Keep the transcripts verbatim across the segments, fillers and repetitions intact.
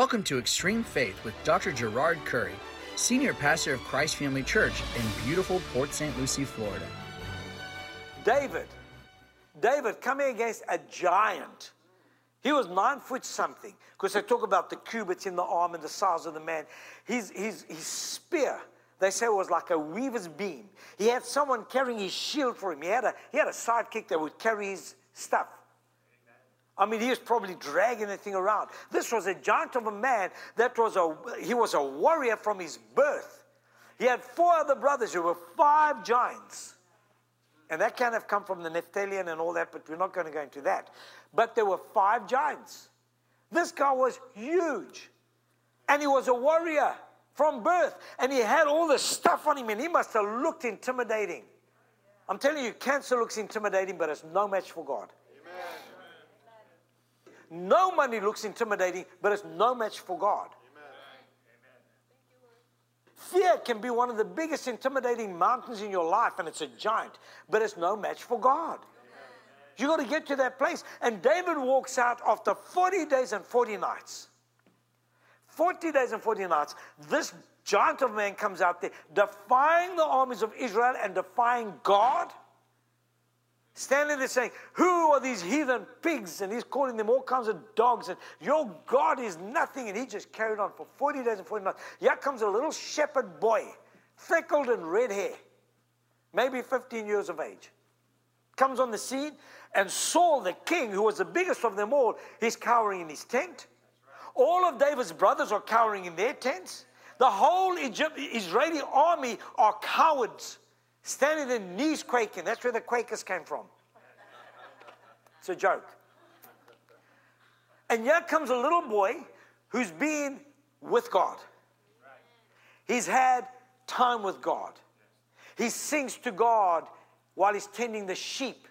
Welcome to Extreme Faith with Doctor Gerard Curry, Senior Pastor of Christ Family Church in beautiful Port Saint Lucie, Florida. David, David coming against a giant. He was nine foot something, because they talk about the cubits in the arm and the size of the man. His, his, his spear, they say, was like a weaver's beam. He had someone carrying his shield for him. He had a, he had a sidekick that would carry his stuff. I mean, he was probably dragging the thing around. This was a giant of a man. That was a, he was a warrior from his birth. He had four other brothers who were five giants. And that can have come from the Naphtalian and all that, but we're not going to go into that. But there were five giants. This guy was huge. And he was a warrior from birth. And he had all this stuff on him, and he must have looked intimidating. I'm telling you, cancer looks intimidating, but it's no match for God. No money looks intimidating, but it's no match for God. Fear can be one of the biggest intimidating mountains in your life, and it's a giant, but it's no match for God. You got to get to that place. And David walks out after forty days and forty nights. forty days and forty nights. This giant of a man comes out there, defying the armies of Israel and defying God. Standing there saying, who are these heathen pigs? And he's calling them all kinds of dogs. And your God is nothing. And he just carried on for forty days and forty nights. Here comes a little shepherd boy, freckled and red hair, maybe fifteen years of age. Comes on the scene, and Saul, the king, who was the biggest of them all, he's cowering in his tent. All of David's brothers are cowering in their tents. The whole Egypt, Israeli army are cowards. Standing there, knees quaking. That's where the Quakers came from. It's a joke. And here comes a little boy who's been with God. He's had time with God. He sings to God while he's tending the sheep.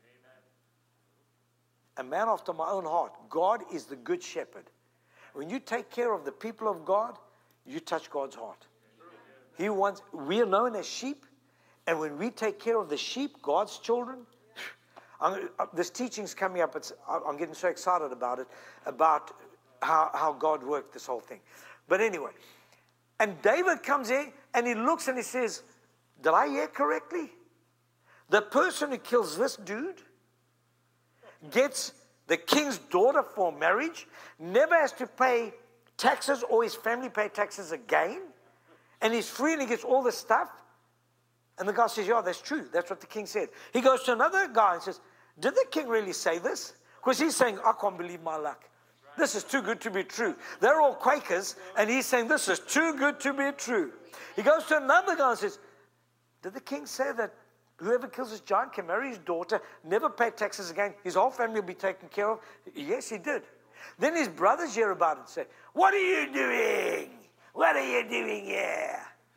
A man after my own heart. God is the good shepherd. When you take care of the people of God, you touch God's heart. He wants, we are known as sheep. And when we take care of the sheep, God's children, I'm, uh, this teaching's coming up. It's, I'm getting so excited about it, about how, how God worked this whole thing. But anyway, and David comes in and he looks and he says, did I hear correctly? The person who kills this dude gets the king's daughter for marriage, never has to pay taxes or his family pay taxes again, and he's free and he gets all this stuff. And the guy says, yeah, that's true. That's what the king said. He goes to another guy and says, did the king really say this? Because he's saying, I can't believe my luck. This is too good to be true. They're all Quakers, and he's saying, this is too good to be true. He goes to another guy and says, did the king say that whoever kills this giant can marry his daughter, never pay taxes again, his whole family will be taken care of? Yes, he did. Then his brothers hear about it and say, what are you doing? What are you doing here?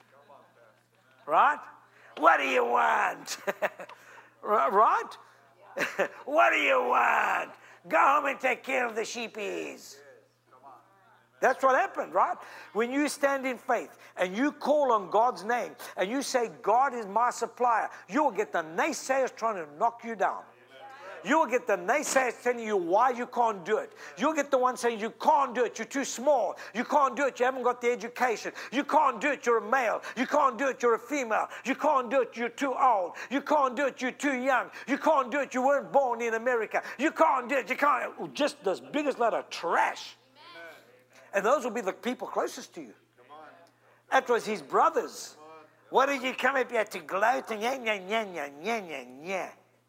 Right? What do you want? Right? What do you want? Go home and take care of the sheepies. That's what happened, right? When you stand in faith and you call on God's name and you say, God is my supplier, you will get the naysayers trying to knock you down. You will get the naysayers telling you why you can't do it. You'll get the ones saying you can't do it, you're too small. You can't do it, you haven't got the education. You can't do it, you're a male. You can't do it, you're a female. You can't do it, you're too old. You can't do it, you're too young. You can't do it, you weren't born in America. You can't do it, you can't. Just this biggest lot of trash. And those will be the people closest to you. That was his brothers. What did you come up here to gloat and yeah, yeah, yeah, yeah, yeah, yeah, yeah.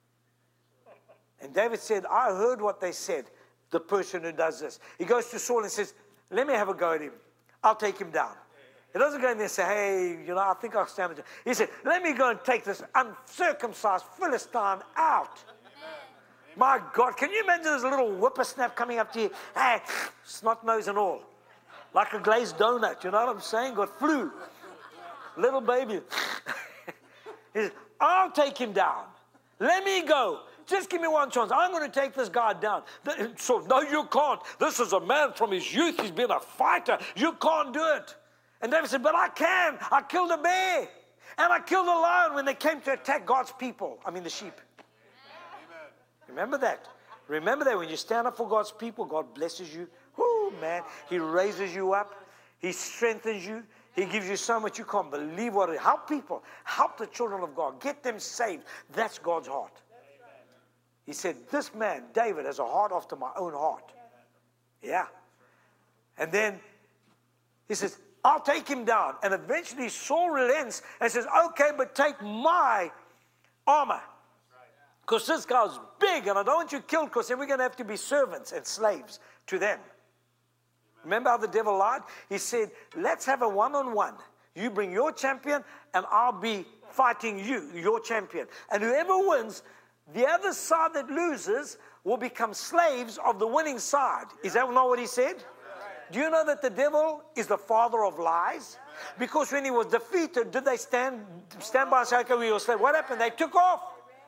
And David said, I heard what they said, the person who does this. He goes to Saul and says, let me have a go at him. I'll take him down. He doesn't go in there and say, hey, you know, I think I'll stand with you. He said, let me go and take this uncircumcised Philistine out. Amen. My God, can you imagine this little whippersnap coming up to you? Hey, snot nose and all. Like a glazed donut, you know what I'm saying? Got flu. Little baby. He says, I'll take him down. Let me go. Just give me one chance. I'm going to take this guy down. So, no, you can't. This is a man from his youth. He's been a fighter. You can't do it. And David said, but I can. I killed a bear. And I killed a lion when they came to attack God's people. I mean, the sheep. Amen. Remember that. Remember that when you stand up for God's people, God blesses you. Woo. Woo, man. He raises you up. He strengthens you. He gives you so much you can't believe what it is. Help people. Help the children of God. Get them saved. That's God's heart. He said, this man, David, has a heart after my own heart. Yeah. And then he says, I'll take him down. And eventually Saul relents and says, okay, but take my armor. Because this guy's big and I don't want you killed because then we're going to have to be servants and slaves to them. Remember how the devil lied? He said, let's have a one-on-one. You bring your champion and I'll be fighting you, your champion. And whoever wins, the other side that loses will become slaves of the winning side. Is that not what he said? Do you know that the devil is the father of lies? Because when he was defeated, did they stand stand by and say, okay, we were slaves? What happened? They took off.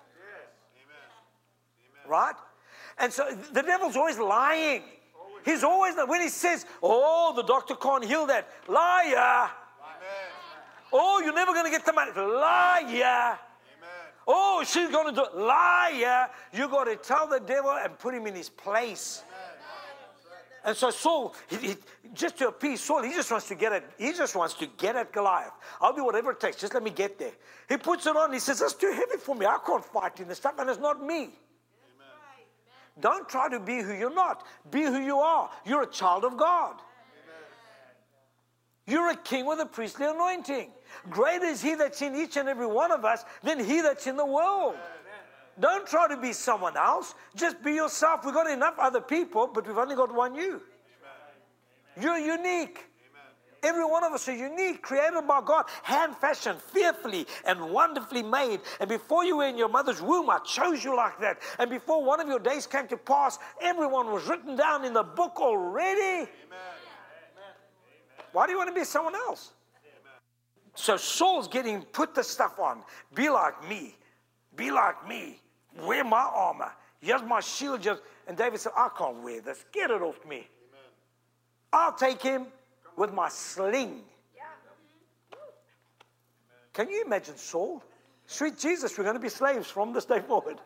Right? And so the devil's always lying. He's always, when he says, oh, the doctor can't heal that. Liar. Oh, you're never going to get the money. Liar. Oh, she's going to do it. Liar. You got to tell the devil and put him in his place. And so Saul, he, he, just to appease Saul, he just wants to get at, he just wants to get at Goliath. I'll do whatever it takes. Just let me get there. He puts it on. He says, that's too heavy for me. I can't fight in this stuff, and it's not me. Amen. Don't try to be who you're not. Be who you are. You're a child of God. Amen. You're a king with a priestly anointing. Greater is he that's in each and every one of us than he that's in the world. Amen. Don't try to be someone else. Just be yourself. We've got enough other people, but we've only got one you. Amen. You're unique. Amen. Every one of us are unique, created by God, hand-fashioned, fearfully and wonderfully made. And before you were in your mother's womb, I chose you like that. And before one of your days came to pass, everyone was written down in the book already. Amen. Why do you want to be someone else? Amen. So Saul's getting, put the stuff on. Be like me. Be like me. Wear my armor. Here's my shield. Just, and David said, I can't wear this. Get it off me. Amen. I'll take him with my sling. Yeah. Can you imagine Saul? Sweet Jesus, we're going to be slaves from this day forward.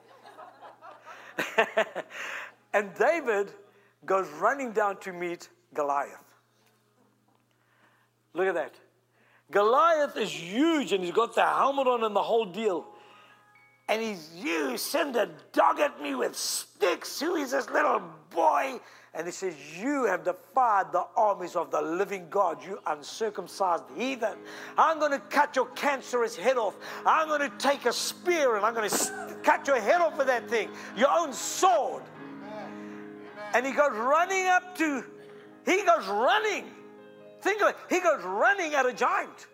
And David goes running down to meet Goliath. Look at that. Goliath is huge and he's got the helmet on and the whole deal. And he's, you send a dog at me with sticks. Who is this little boy? And he says, you have defied the armies of the living God, you uncircumcised heathen. I'm going to cut your cancerous head off. I'm going to take a spear and I'm going to cut your head off with that thing, your own sword. And he goes running up to, he goes running. Think of it. He goes running at a giant.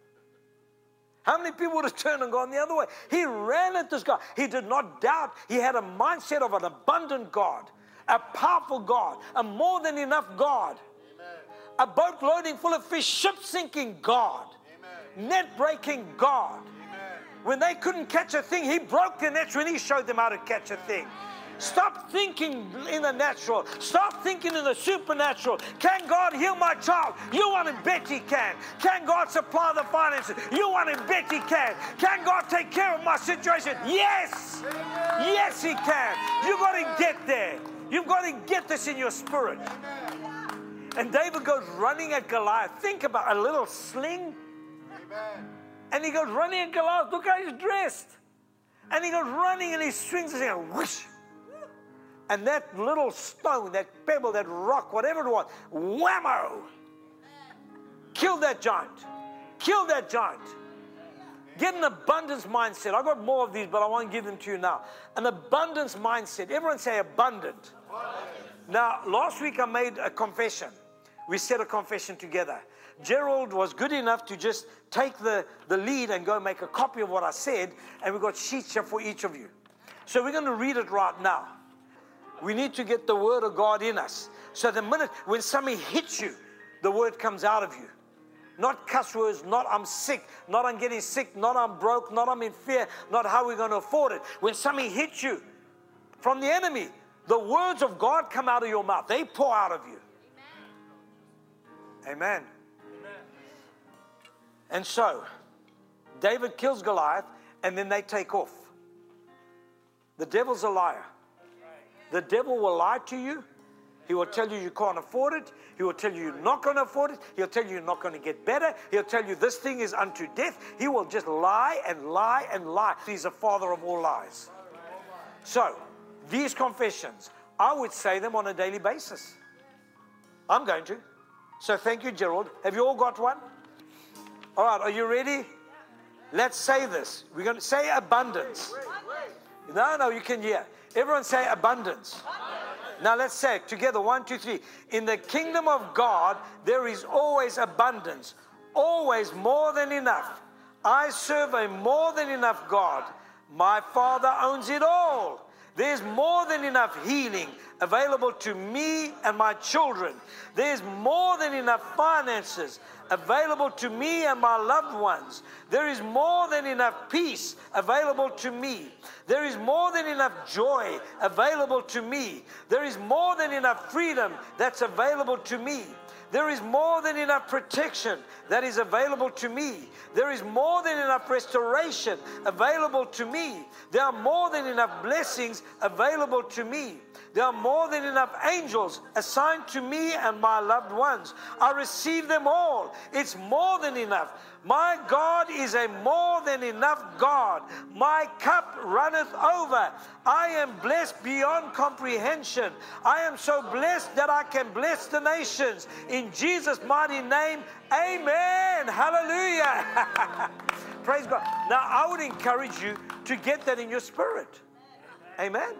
How many people would have turned and gone the other way? He ran at this guy. He did not doubt. He had a mindset of an abundant God, a powerful God, a more than enough God, amen, a boat loading full of fish, ship sinking God, amen, net breaking God. Amen. When they couldn't catch a thing, he broke the nets when he showed them how to catch a thing. Stop thinking in the natural. Stop thinking in the supernatural. Can God heal my child? You want to bet he can. Can God supply the finances? You want to bet he can. Can God take care of my situation? Yes. Yes, he can. You've got to get there. You've got to get this in your spirit. And David goes running at Goliath. Think about a little sling. And he goes running at Goliath. Look how he's dressed. And he goes running and he swings his hand. Whoosh. And that little stone, that pebble, that rock, whatever it was, whammo! Kill that giant. Kill that giant. Get an abundance mindset. I've got more of these, but I won't give them to you now. An abundance mindset. Everyone say abundant. Now, last week I made a confession. We said a confession together. Gerald was good enough to just take the, the lead and go make a copy of what I said, and we've got sheets here for each of you. So we're going to read it right now. We need to get the word of God in us. So the minute when somebody hits you, the word comes out of you. Not cuss words, not I'm sick, not I'm getting sick, not I'm broke, not I'm in fear, not how we're going to afford it. When somebody hits you from the enemy, the words of God come out of your mouth. They pour out of you. Amen. Amen. And so, David kills Goliath, and then they take off. The devil's a liar. The devil will lie to you He will tell you you can't afford it. He will tell you you're not going to afford it. He'll tell you you're not going to get better. He'll tell you this thing is unto death. He will just lie and lie and lie. He's the father of all lies. So, these confessions, I would say them on a daily basis. I'm going to. So thank you, Gerald. Have you all got one? All right, are you ready? Let's say this. We're going to say abundance. No, no, you can hear. Everyone say abundance. Now let's say it together. One, two, three. In the kingdom of God, there is always abundance. Always more than enough. I serve a more than enough God. My Father owns it all. There's more than enough healing available to me and my children. There's more than enough finances available to me and my loved ones. There is more than enough peace available to me. There is more than enough joy available to me. There is more than enough freedom that's available to me. There is more than enough protection that is available to me. There is more than enough restoration available to me. There are more than enough blessings available to me. There are more than enough angels assigned to me and my loved ones. I receive them all. It's more than enough. My God is a more than enough God. My cup runneth over. I am blessed beyond comprehension. I am so blessed that I can bless the nations. In Jesus' mighty name, amen. Hallelujah. Praise God. Now, I would encourage you to get that in your spirit. Amen.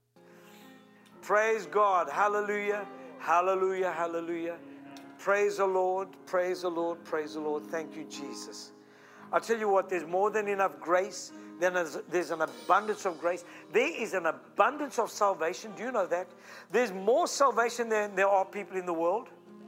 Praise God. Hallelujah. Hallelujah. Hallelujah. Praise the Lord. Praise the Lord. Praise the Lord. Thank you, Jesus. I'll tell you what, there's more than enough grace. Then there's, there's an abundance of grace. There is an abundance of salvation. Do you know that? There's more salvation than there are people in the world.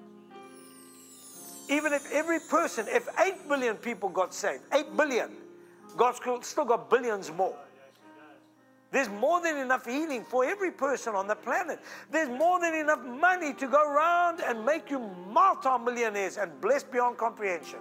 Even if every person, if eight billion people got saved, eight billion, God's still got billions more. There's more than enough healing for every person on the planet. There's more than enough money to go around and make you multi-millionaires and blessed beyond comprehension.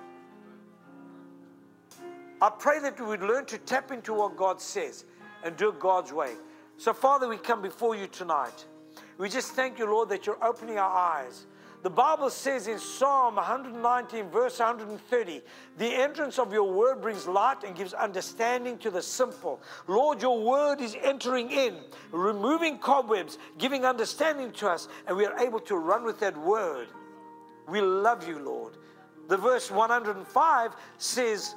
I pray that we would learn to tap into what God says and do it God's way. So, Father, we come before you tonight. We just thank you, Lord, that you're opening our eyes. The Bible says in Psalm one nineteen, verse one thirty, the entrance of your word brings light and gives understanding to the simple. Lord, your word is entering in, removing cobwebs, giving understanding to us, and we are able to run with that word. We love you, Lord. The verse one oh five says,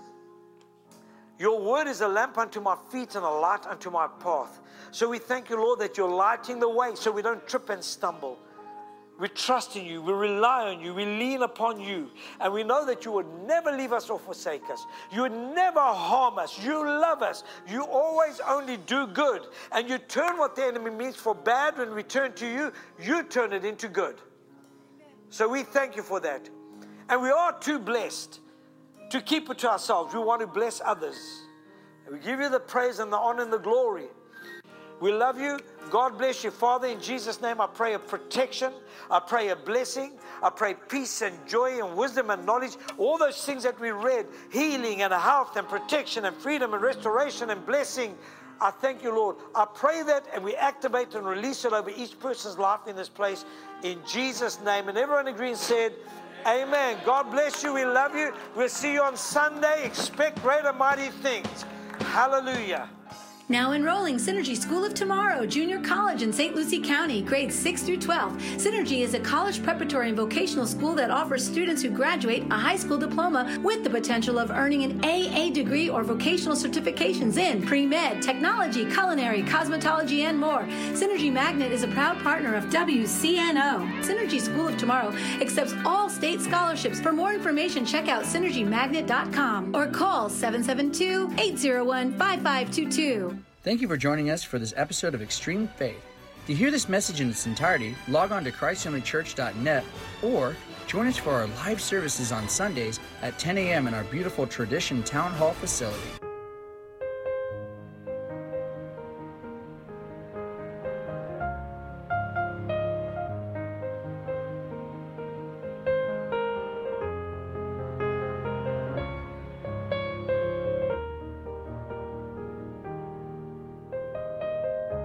your word is a lamp unto my feet and a light unto my path. So we thank you, Lord, that you're lighting the way so we don't trip and stumble. We trust in you, we rely on you, we lean upon you. And we know that you would never leave us or forsake us. You would never harm us. You love us. You always only do good. And you turn what the enemy means for bad when we turn to you, you turn it into good. So we thank you for that. And we are too blessed to keep it to ourselves. We want to bless others. And we give you the praise and the honor and the glory. We love you. God bless you. Father, in Jesus' name, I pray a protection. I pray a blessing. I pray peace and joy and wisdom and knowledge. All those things that we read, healing and health and protection and freedom and restoration and blessing. I thank you, Lord. I pray that and we activate and release it over each person's life in this place in Jesus' name. And everyone agreed and said, amen. God bless you. We love you. We'll see you on Sunday. Expect great and mighty things. Hallelujah. Now enrolling Synergy School of Tomorrow, Junior College in Saint Lucie County, grades six through twelve. Synergy is a college preparatory and vocational school that offers students who graduate a high school diploma with the potential of earning an A A degree or vocational certifications in pre-med, technology, culinary, cosmetology, and more. Synergy Magnet is a proud partner of W C N O. Synergy School of Tomorrow accepts all state scholarships. For more information, check out synergy magnet dot com or call seven seven two, eight zero one, five five two two. Thank you for joining us for this episode of Extreme Faith. To hear this message in its entirety, log on to christ family church dot net or join us for our live services on Sundays at ten a.m. in our beautiful Tradition Town Hall facility.